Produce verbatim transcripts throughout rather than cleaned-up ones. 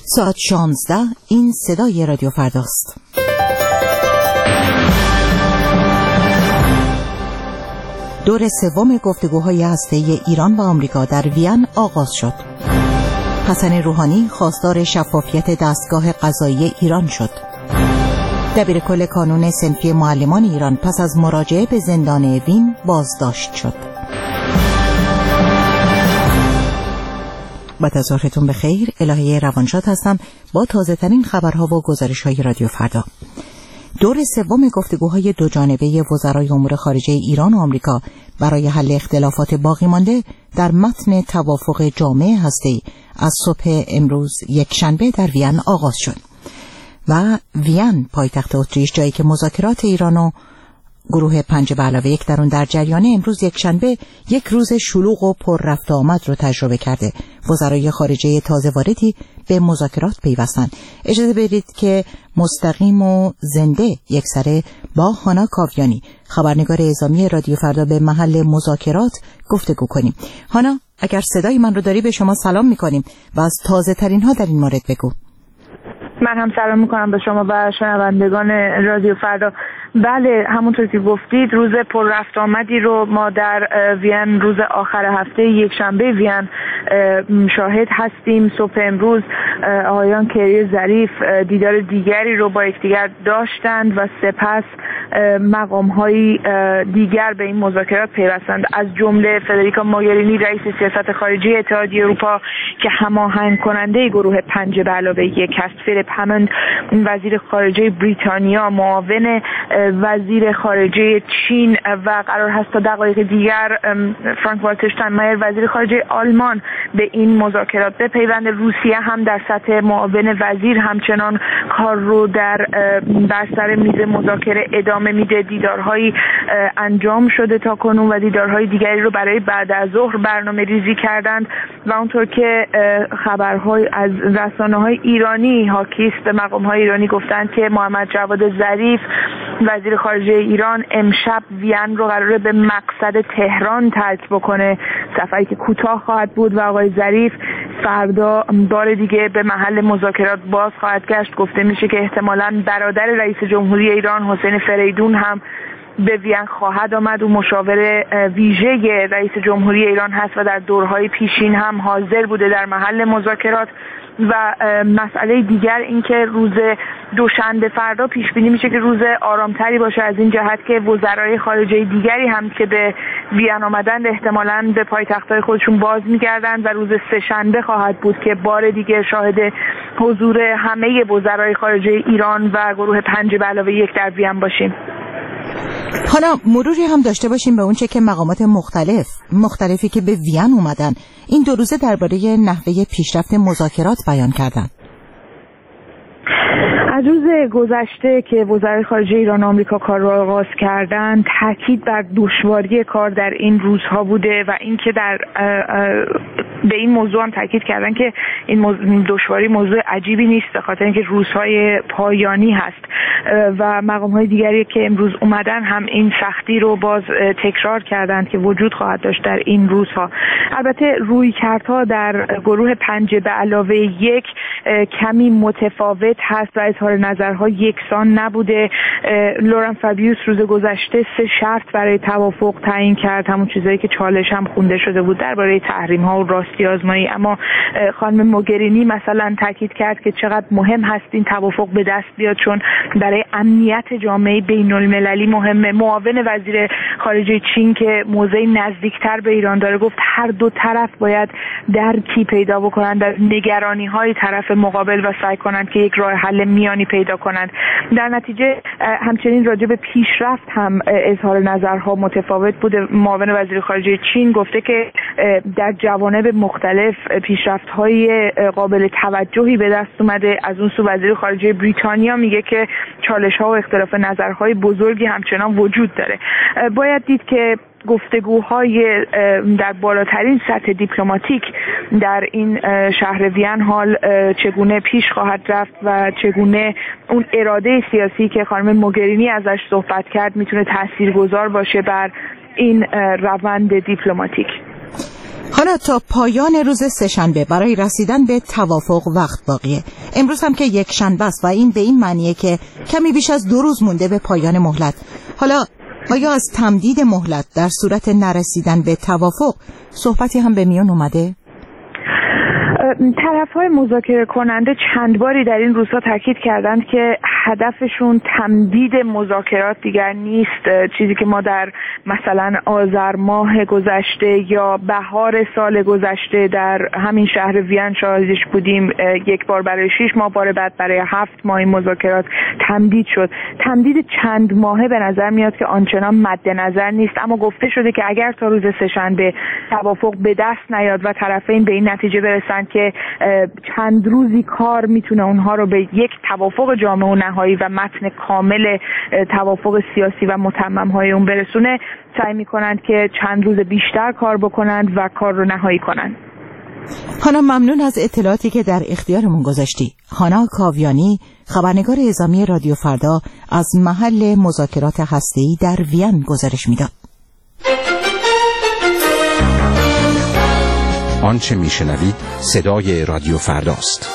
ساعت شانزده. این صدای رادیو فرداست. دور سوم گفتگوهای هسته‌ای ایران و آمریکا در وین آغاز شد. حسن روحانی خواستار شفافیت دستگاه قضایی ایران شد. دبیرکل کانون صنفی معلمان ایران پس از مراجعه به زندان وین بازداشت شد. با تظاهرتون بخیر، الهه روانشاد هستم با تازه ترین خبرها و گزارش های رادیو فردا. دور سوم گفتگوهای دو جانبه وزرای امور خارجه ایران و آمریکا برای حل اختلافات باقی مانده در متن توافق جامع هسته‌ای از صبح امروز یک شنبه در وین آغاز شد و وین پایتخت اتریش، جایی که مذاکرات ایران و گروه پنج به علاوه یک در اون در جریان، امروز یک شنبه یک روز شلوغ و پر رفت آمد رو تجربه کرده. وزرای خارجه تازه واردی به مذاکرات پیوستند. اجازه بدید که مستقیم و زنده یک سره با هانا کاویانی، خبرنگار اعزامی رادیو فردا، به محل مذاکرات گفتگو کنیم. هانا، اگر صدای من رو داری به شما سلام میکنیم و از تازه ترین ها در این مورد بگو. من هم سلام میکنم به شما و شنوندگان رادیو فردا. بله، همونطور که گفتید روز پر رفت آمدی رو ما در وین روز آخر هفته یک شنبه وین شاهد هستیم. صبح امروز آقایان کری ظریف دیدار دیگری رو با یکدیگر داشتند و سپس مقام‌های دیگر به این مذاکرات پیوستند، از جمله فدریکا موگرینی رئیس سیاست خارجی اتحادیه اروپا که هماهنگ کننده گروه پنج به علاوه یک است، فیلیپ هموند وزیر خارجه بریتانیا، معاون وزیر خارجه چین و قرار هست تا دقایق دیگر فرانک والتر شتاینمایر وزیر خارجه آلمان به این مذاکرات بپیوند. روسیه هم در سطح معاون وزیر همچنان کار رو در بر سر میز مذاکره ادامه میده. دیدارهایی انجام شده تا کنون و دیدارهای دیگری رو برای بعد از ظهر برنامه ریزی کردند و اونطور که خبرهای از رسانه‌های ایرانی حاکی است، به مقام‌های ایرانی گفتند که محمد جواد ظریف وزیر خارجه ایران امشب وین رو قراره به مقصد تهران ترک بکنه، سفری که کوتاه خواهد بود و آقای ظریف فردا بار دیگه به محل مذاکرات باز خواهد گشت. گفته میشه که احتمالاً برادر رئیس جمهوری ایران حسین فریدون هم به وین خواهد آمد. و مشاور ویژه رئیس جمهوری ایران هست و در دورهای پیشین هم حاضر بوده در محل مذاکرات. و مسئله دیگر این که روز دوشنبه فردا پیش بینی میشه که روز آرامتری باشه، از این جهت که وزرای خارجه دیگری هم که به وین آمدند احتمالاً به پایتخت‌های خودشون باز میگردند و روز سه‌شنبه خواهد بود که بار دیگه شاهد حضور همه وزرای خارجه ایران و گروه پنج به علاوه یک در وین باشیم. حالا مروری هم داشته باشیم به اونچه که مقامات مختلف مختلفی که به وین اومدن این دو روزه درباره نحوه پیشرفت مذاکرات بیان کردن. از روز گذشته که وزرای خارجه ایران و آمریکا کار را آغاز کردند، تاکید بر دشواری کار در این روزها بوده و اینکه در به این موضوع هم تاکید کردن که این دشواری موضوع عجیبی نیست، به خاطر اینکه روزهای پایانی هست و مقام‌های دیگری که امروز اومدن هم این سختی رو باز تکرار کردند که وجود خواهد داشت در این روزها. البته رویکردها در گروه پنج به علاوه یک کمی متفاوت هست و اظهار نظرها یکسان نبوده. لورن فابیوس روز گذشته سه شرط برای توافق تعیین کرد، همون چیزایی که چالش هم خونده شده بود درباره تحریم ها و راستی آزمایی. اما خانم موگرینی مثلا تاکید کرد که چقدر مهم هست این توافق به دست بیاد، چون برای امنیت جامعه بین المللی مهمه. معاون وزیر خارجه چین که موضع نزدیکتر به ایران داره گفت هر دو طرف باید درکی پیدا بکنند از نگرانی های طرف مقابل و سعی کنند که یک راه حل میانی پیدا کنند. در نتیجه همچنین راجع به پیشرفت هم اظهار نظرها متفاوت بوده. معاون وزیر خارجه چین گفته که در جوانب مختلف پیشرفت‌های قابل توجهی به دست اومده. از اون سو وزیر خارجه بریتانیا میگه که چالش‌ها و اختلاف نظرهای بزرگی همچنان وجود داره. باید دید که گفتگوهای در بالاترین سطح دیپلماتیک در این شهر وین حال چگونه پیش خواهد رفت و چگونه اون اراده سیاسی که خانم موگرینی ازش صحبت کرد میتونه تاثیرگذار باشه بر این روند دیپلماتیک. حالا تا پایان روز سه‌شنبه برای رسیدن به توافق وقت باقیه. امروز هم که یک شنبه است و این به این معنیه که کمی بیش از دو روز مونده به پایان مهلت. حالا آیا از تمدید مهلت در صورت نرسیدن به توافق صحبتی هم به میان اومده؟ طرف‌های مذاکره کننده چند باری در این روزها تاکید کردند که هدفشون تمدید مذاکرات دیگر نیست، چیزی که ما در مثلا آذر ماه گذشته یا بهار سال گذشته در همین شهر وین شاهدش بودیم. یک بار برای شش ماه، بار بعد برای هفت ماه این مذاکرات تمدید شد. تمدید چند ماهه به نظر میاد که آنچنان مد نظر نیست، اما گفته شده که اگر تا روز سه‌شنبه توافق به دست نیاد و طرفین به این نتیجه برسن که چند روزی کار میتونه اونها رو به یک توافق جامع و نهایی و متن کامل توافق سیاسی و متمم های اون برسونه، سعی میکنند که چند روز بیشتر کار بکنند و کار رو نهایی کنند. هانا، ممنون از اطلاعاتی که در اختیارمون گذاشتی. هانا کاویانی، خبرنگار اعزامی رادیو فردا، از محل مذاکرات هسته‌ای در وین گزارش میداد. آنچه میشنوید صدای رادیو فرداست.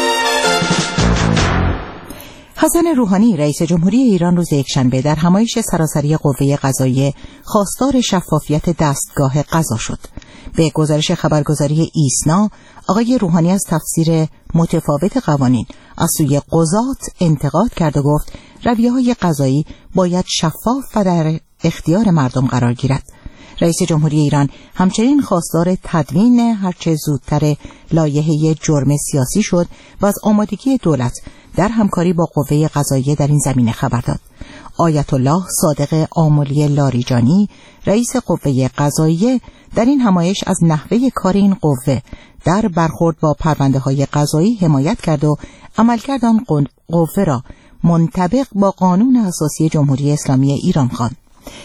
حسن روحانی، رئیس جمهوری ایران، روز یکشنبه در همایش سراسری قوه قضاییه خواستار شفافیت دستگاه قضا شد. به گزارش خبرگزاری ایسنا، آقای روحانی از تفسیر متفاوت قوانین از سوی قضات انتقاد کرد و گفت رویه‌های قضایی باید شفاف و در اختیار مردم قرار گیرد. رئیس جمهوری ایران همچنین خواستار تدوین هرچه زودتر لایحه جرم سیاسی شد و از آمادگی دولت در همکاری با قوه قضاییه در این زمینه خبر داد. آیت الله صادق آملی لاریجانی، رئیس قوه قضاییه، در این همایش از نحوه کار این قوه در برخورد با پرونده‌های قضایی حمایت کرد و عملکرد آن قوه را منطبق با قانون اساسی جمهوری اسلامی ایران خواند.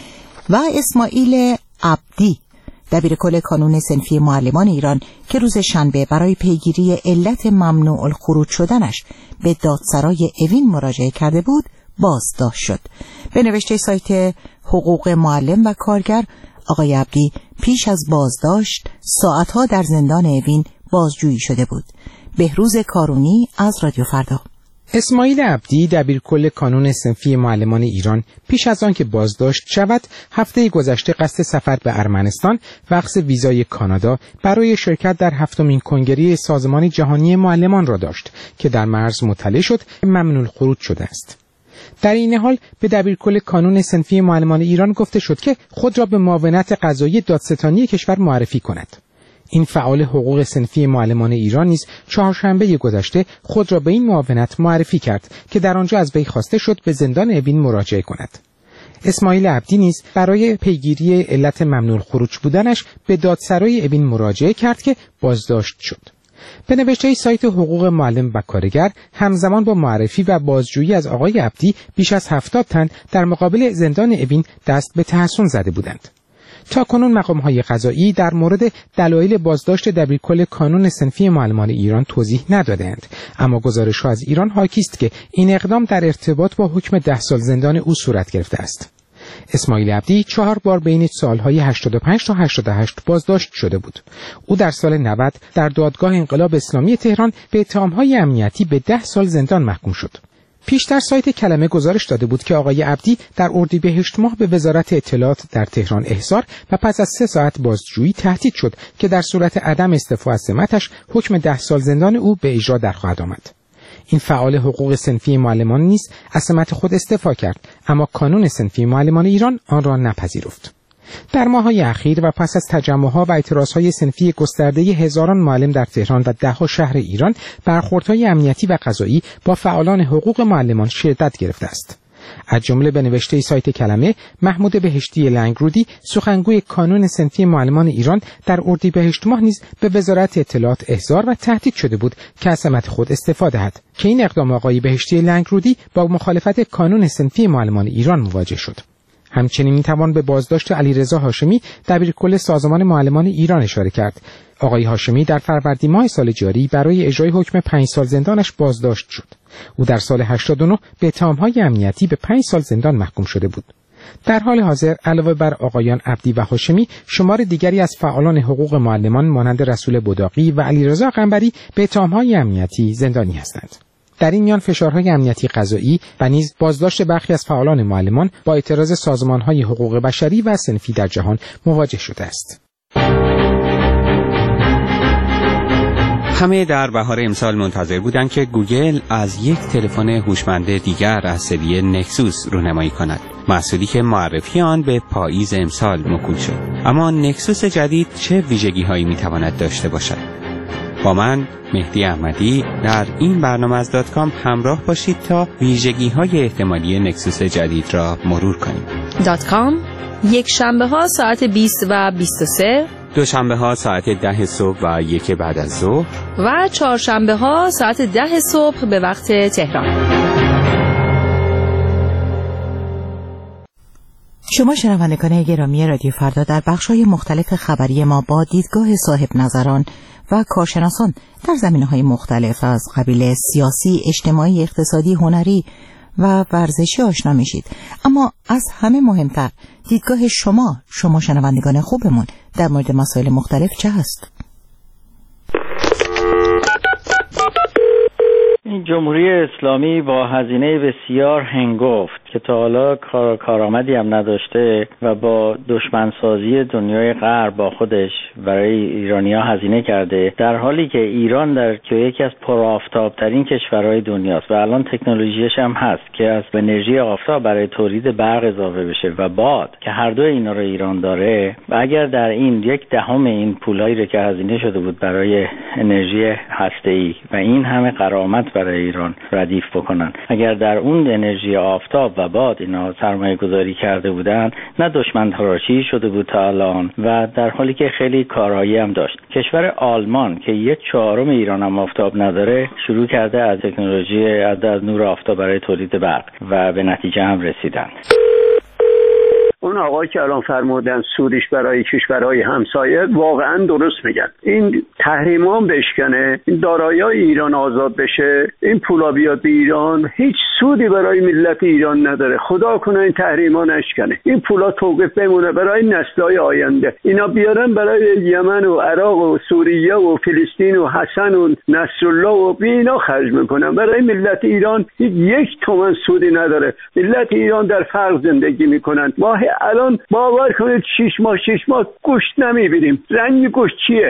و اسماعیل عبدی، دبیرکل کانون صنفی معلمان ایران، که روز شنبه برای پیگیری علت ممنوع الخروج شدنش به دادسرای اوین مراجعه کرده بود، بازداشت شد. به نوشته سایت حقوق معلم و کارگر، آقای عبدی پیش از بازداشت ساعتها در زندان اوین بازجویی شده بود. بهروز کارونی از رادیو فردا. اسماعیل عبدی، دبیرکل کانون صنفی معلمان ایران، پیش از آن که بازداشت شود هفته گذشته قصد سفر به ارمنستان و اخذ ویزای کانادا برای شرکت در هفتمین کنگره سازمان جهانی معلمان را داشت که در مرز مطلع شد ممنوع الخروج شده است. در این حال به دبیرکل کانون صنفی معلمان ایران گفته شد که خود را به معاونت قضایی دادستانی کشور معرفی کند. این فعال حقوق صنفی معلمان ایران نیز چهارشنبه گذشته خود را به این معاونت معرفی کرد که در آنجا از وی خواسته شد به زندان اوین مراجعه کند. اسماعیل عبدی نیز برای پیگیری علت ممنوع الخروج بودنش به دادسرای اوین مراجعه کرد که بازداشت شد. به نوشته سایت حقوق معلم و کارگر، همزمان با معرفی و بازجویی از آقای عبدی بیش از هفتاد تن در مقابل زندان اوین دست به تحصن زده بودند. تا کنون مقام‌های قضایی در مورد دلایل بازداشت دبیرکل کانون صنفی معلمان ایران توضیح ندادند، اما گزارش‌ها از ایران حاکی است که این اقدام در ارتباط با حکم ده سال زندان او صورت گرفته است. اسماعیل عبدی چهار بار بین سالهای هشتاد و پنج تا هشتاد و هشت بازداشت شده بود. او در سال نود در دادگاه انقلاب اسلامی تهران به اتهام‌های امنیتی به ده سال زندان محکوم شد. پیشتر سایت کلمه گزارش داده بود که آقای عبدی در اردیبهشت ماه به وزارت اطلاعات در تهران احضار و پس از سه ساعت بازجویی تهدید شد که در صورت عدم استعفا از سمتش حکم ده سال زندان او به اجرا در خواهد آمد. این فعال حقوق صنفی معلمان نیز از سمت خود استعفا کرد، اما کانون صنفی معلمان ایران آن را نپذیرفت. در ماه‌های اخیر و پس از تجمع‌ها و اعتراض‌های صنفی گسترده هزاران معلم در تهران و ده‌ها شهر ایران، برخوردهای امنیتی و قضایی با فعالان حقوق معلمان شدت گرفته است. از جمله به نوشته سایت کلمه، محمود بهشتی لنگرودی، سخنگوی کانون صنفی معلمان ایران، در اردیبهشت ماه نیز به وزارت اطلاعات احضار و تهدید شده بود که از سمت خود استعفا دهد، که این اقدام آقای بهشتی لنگرودی با مخالفت کانون صنفی معلمان ایران مواجه شد. همچنین میتوان به بازداشت علیرضا هاشمی، دبیرکل سازمان معلمان ایران اشاره کرد. آقای هاشمی در فروردین ماه سال جاری برای اجرای حکم پنج سال زندانش بازداشت شد. او در سال هشتاد و نه به اتهام‌های امنیتی به پنج سال زندان محکوم شده بود. در حال حاضر علاوه بر آقایان عبدی و هاشمی، شمار دیگری از فعالان حقوق معلمان مانند رسول بداقی و علیرضا قنبری به اتهام‌های امنیتی زندانی هستند. در این میان فشارهای امنیتی قضایی و نیز بازداشت برخی از فعالان معلمان با اعتراض سازمان‌های حقوق بشری و صنفی در جهان مواجه شده است. همه در بهار امسال منتظر بودند که گوگل از یک تلفن هوشمند دیگر از سری نکسوس رونمایی کند، محصولی که معرفی آن به پاییز امسال موکول شد. اما نکسوس جدید چه ویژگی‌هایی می‌تواند داشته باشد؟ با من مهدی احمدی در این برنامه از دات کام همراه باشید تا ویژگی‌های احتمالی نکسوس جدید را مرور کنیم. دات کام یک شنبه ها ساعت بیست و بیست و سه، دوشنبه ها ساعت ده صبح و یک بعد از ظهر و چهارشنبه ها ساعت ده صبح به وقت تهران. شما شنوندگان گرامی رادیو فردا در بخش‌های مختلف خبری ما با دیدگاه صاحب نظران و کارشناسان در زمینه‌های مختلف از قبیل سیاسی، اجتماعی، اقتصادی، هنری و ورزشی آشنا میشید. اما از همه مهمتر دیدگاه شما شما شنوندگان خوبمون در مورد مسائل مختلف چه هست؟ این جمهوری اسلامی با هزینه بسیار هنگفت که تا حالا کار کارآمدی هم نداشته و با دشمنسازی دنیای غرب با خودش برای ایرانی‌ها هزینه کرده، در حالی که ایران در که یکی از پرآفتاب‌ترین کشورهای دنیاست و الان تکنولوژیش هم هست که از انرژی آفتاب برای تولید برق اضافه بشه و باد که هر دو اینا رو ایران داره، و اگر در این یک دهم این پولایی رو که هزینه شده بود برای انرژی هسته‌ای و این همه غرامت برای ایران ردیف بکنن، اگر در اون انرژی آفتاب و باد اینا سرمایه گذاری کرده بودن، نه دشمن تراشی شده بود تا الان و در حالی که خیلی کارایی هم داشت. کشور آلمان که یک چهارم ایران هم آفتاب نداره، شروع کرده از تکنولوژی از نور آفتاب برای تولید برق و به نتیجه هم رسیدن. اون آقای که الان فرمودن سودش برای کشورهای همسایه واقعا درست میگن. این تحریما بشکنه، این دارایی‌های ایران آزاد بشه، این پولا بیاد به ایران، هیچ سودی برای ملت ایران نداره. خدا کنه این تحریما نشکنه، این پولا توقف بمونه برای نسل‌های آینده. اینا بیارن برای یمن و عراق و سوریه و فلسطین و حسن و نصرالله و اینا خرج میکنن. برای ملت ایران یک تومن سودی نداره. ملت ایران در فقر زندگی میکنن. ما الان باور کنید شش ماه شش ماه گوشت نمیبینیم. رنگ گوشت چیه؟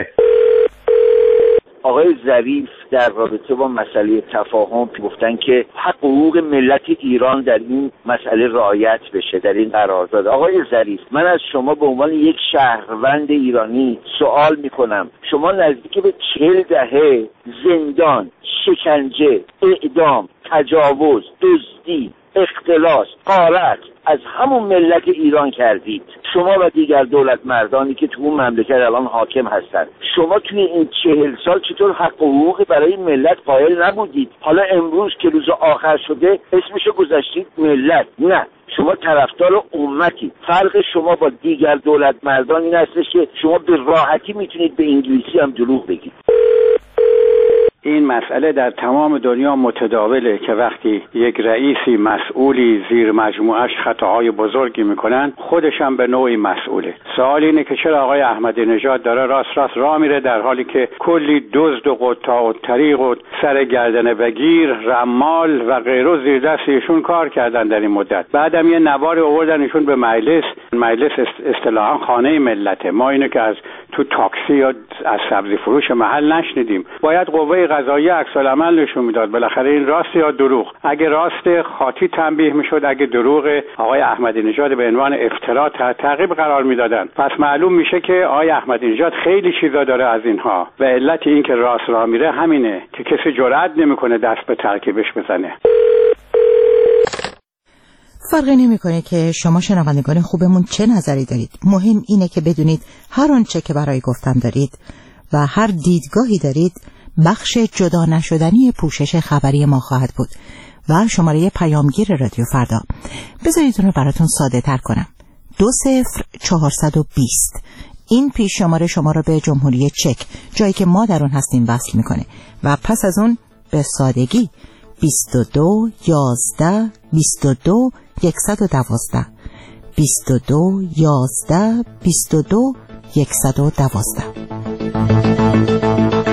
آقای ظریف در رابطه با مسئله تفاهم گفتن که حق حقوق ملت ایران در این مسئله رعایت بشه در این قرارداد. آقای ظریف، من از شما به عنوان یک شهروند ایرانی سوال میکنم، شما نزدیک به چهل دهه زندان، شکنجه، اعدام، تجاوز، دزدی، اختلاس، غارت از همون ملت ایران کردید، شما و دیگر دولت مردانی که تو اون مملکت الان حاکم هستند. شما توی این چهل سال چطور حق و حقوقی برای ملت قائل نبودید؟ حالا امروز که روز آخر شده اسمشو گذاشتید ملت. نه، شما طرفدار امتی. فرق شما با دیگر دولت مردان این هستش که شما به راحتی میتونید به انگلیسی هم دروغ بگید. این مسئله در تمام دنیا متداوله که وقتی یک رئیسی مسئولی زیر مجموعش خطاهای بزرگی میکنن، خودش هم به نوعی مسئوله. سوال اینه که چرا آقای احمدی نژاد داره راست راست راه میره در حالی که کلی دزد و قطاع و طریق و سر گردن بگیر، رمال و غیره زیر دست ایشون کار کردن در این مدت. بعدم یه نواری آوردن ایشون به مجلس. مجلس اصطلاحاً خانه ملته. ما اینو که از تو تاکسی یا از سبزی فروش محل نشنیدیم. باید قوه قضاییه عکس العمل نشون میداد. بالاخره این راست یا دروغ؟ اگه راست خاطی تنبیه میشد، اگه دروغ آقای احمدی نژاد به عنوان افترا تعقیب قرار میدادن. پس معلوم میشه که آقای احمدی نژاد خیلی چیزا داره از اینها و علت این که راست راه میره همینه که کسی جرئت نمیکنه دست به ترکیبش بزنه. فرقی نمیکنه که شما شنوندگان خوبمون چه نظری دارید. مهم اینه که بدونید هر آنچه که برای گفتن دارید و هر دیدگاهی دارید بخش جدا نشدنی پوشش خبری ما خواهد بود. و شماره پیامگیر رادیو فردا، بذارید اون رو براتون ساده تر کنم، دو صفر چهارصد و بیست. این پیش شماره شما رو به جمهوری چک، جایی که ما در اون هستیم، وصل میکنه و پس از اون به سادگی بیست و دو یازده بیست و دو صد و دوازده بیست و دو یازده بیست و دو صد و دوازده.